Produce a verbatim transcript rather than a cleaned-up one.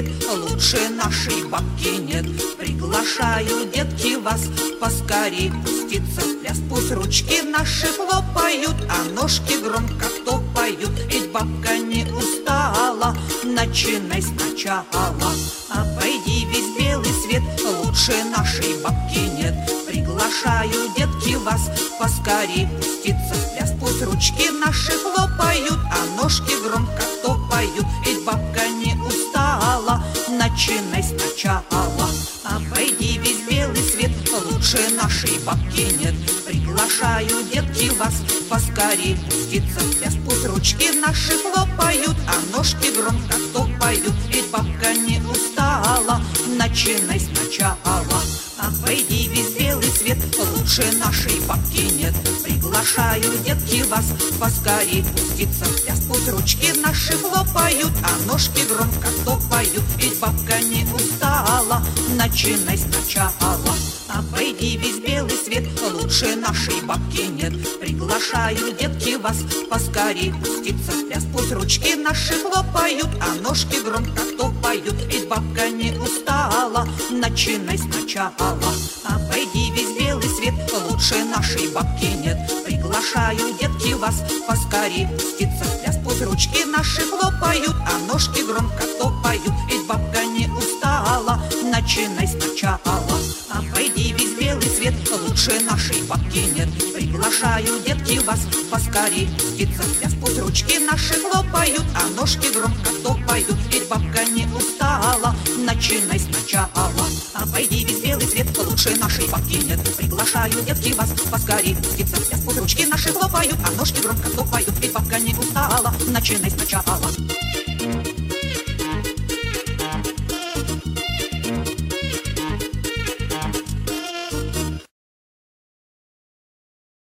свет, лучше нашей бабки нет. Приглашаю, детки, вас поскорей пуститься в пляс. Пусть ручки наши хлопают, а ножки громко топают. Ведь бабка не устала, начинай сначала. Обойди весь белый свет, лучше нашей бабки нет. Приглашаю, детки, вас поскорей пуститься в пляс. Пусть ручки наши хлопают, а ножки громко топают. Ведь бабка не устала, начинай сначала. Обойди весь белый свет, лучше нашей бабки нет. Приглашаю, детки, вас поскорей пуститься в пляс. Пусть ручки наши хлопают, а ножки громко топают. Ведь бабка не устала, начинай сначала. Обойди весь белый свет, лучше нашей бабки нет. Приглашаю, детки, вас поскорей пуститься в пляс. Пусть ручки наши хлопают, а ножки громко топают. Ведь бабка не устала, начинай сначала. Обойди весь белый свет, лучше нашей бабки нет. Приглашаю, детки, вас поскорей пуститься в пляс. Пусть ручки наши хлопают, а ножки громко топают. Ведь бабка не устала, начинай сначала. Обойди весь белый свет, лучше нашей бабки нет. Приглашаю, детки, вас поскорей пуститься в пляс. Пусть ручки наши хлопают, а ножки громко топают. Ведь бабка не устала, начинай сначала. Обойди весь белый свет, лучше нашей бабки нет. Приглашаю, детки, вас поскорей пуститься в пляс. Пусть ручки наши хлопают, а ножки громко топают. Ведь бабка не устала, начинай сначала. Обойди весь белый свет, лучше нашей бабки нет. Приглашаю, детки, вас поскорей пуститься в пляс. Пусть ручки наши хлопают, а ножки громко топают. Ведь бабка не устала, начинай сначала.